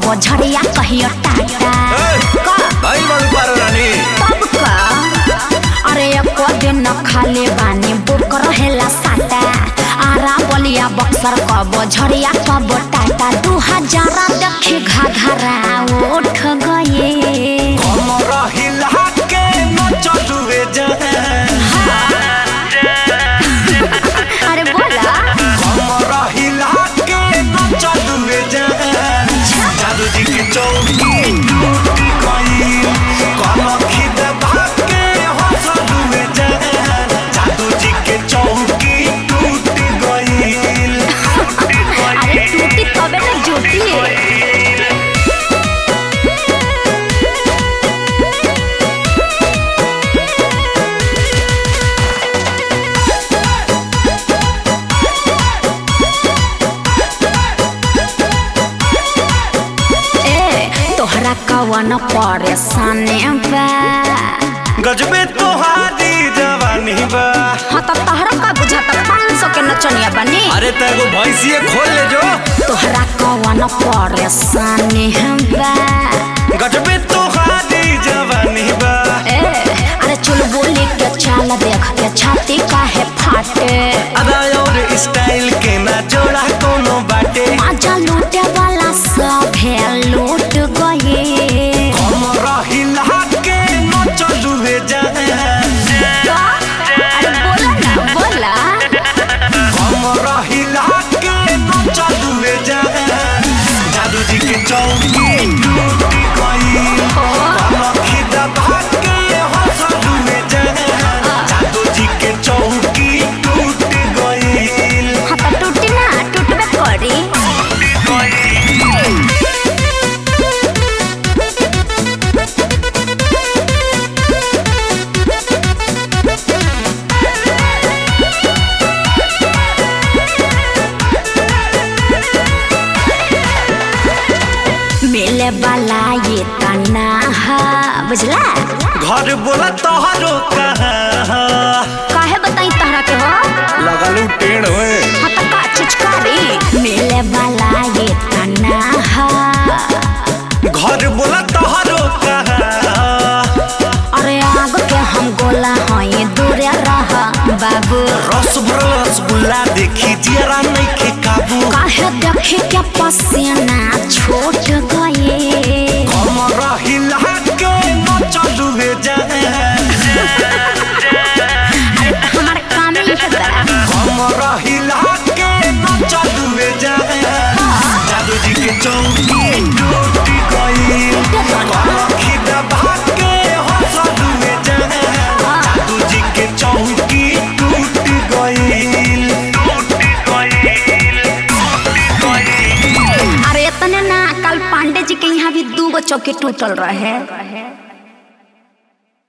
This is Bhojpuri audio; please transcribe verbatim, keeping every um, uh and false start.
कबो झड़िया कहियो टाटा भाई बालू पारो रानी तब का अरे एको दिन न खाले बानी बुक रहेला साटा आरा बलिया बक्सर कबो झड़िया कबो टाटा दू हजार देखी घाघरा उठ गए हमरा हिला के न चलुए जाए अरे बोला हमरा हिला के न चलुए जाए जादू जी की चौकी टूट गई कलखी दबा के हंसलुए जाए जादू जी के चौकी टूट गई अरे टूटी तबे न जुटी तोहरा कवन परेशानी बा गजबे तोहारी जवानी बा हाँ तो तोहरा का बुझाता पाँच सौ के नचनिया बनी अरे तेरे को भैंसिए खोल ले जो तोहरा कवन परेशानी बा गजबे तोहारी जवानी बा ए अरे चुल बोली के चाल देख के छाती काहे फाटे अदा और स्टाइल के ना जोड़ा कोनो बाटे आजा लूटे वाला सब है लूट गए हमरा हिला के न चलुए जाए अरे बोला ना बोला हमरा हिला के न चलुए जाए जादू जी के चौकी टूट गई कलखी दबा के हंसलुए जाए जादू जी के चौकी टूट गई हाँ तो टूटी ना टूटबे करी मिले वाला ये तना है बुझला घर बोला तोहरो कहाँ काहे बताई तहरा के हो लगलू टेढ़ हुए हाँ तो का चिचकारी मिले वाला ये तना है घर बोला तोहरो कहाँ अरे आग के हम गोला हई दूरे रह बाबू रस भरल रसगुल्ला देखी जरा नहीं के काबू काहे देखी क्या पसीना छूट गए हमरा हिला के न चलुए जाए अरे हमारे काम ही है बड़ा हमरा हिला के न चलुए जाए जादू जी के चौकी टूट गई कलखी दबा के हंसलुए जाए जादू जी के चौकी टूट गई अरे इतने ना कल पांडे जी के यहाँ भी दू गो चौकी टूटल रहे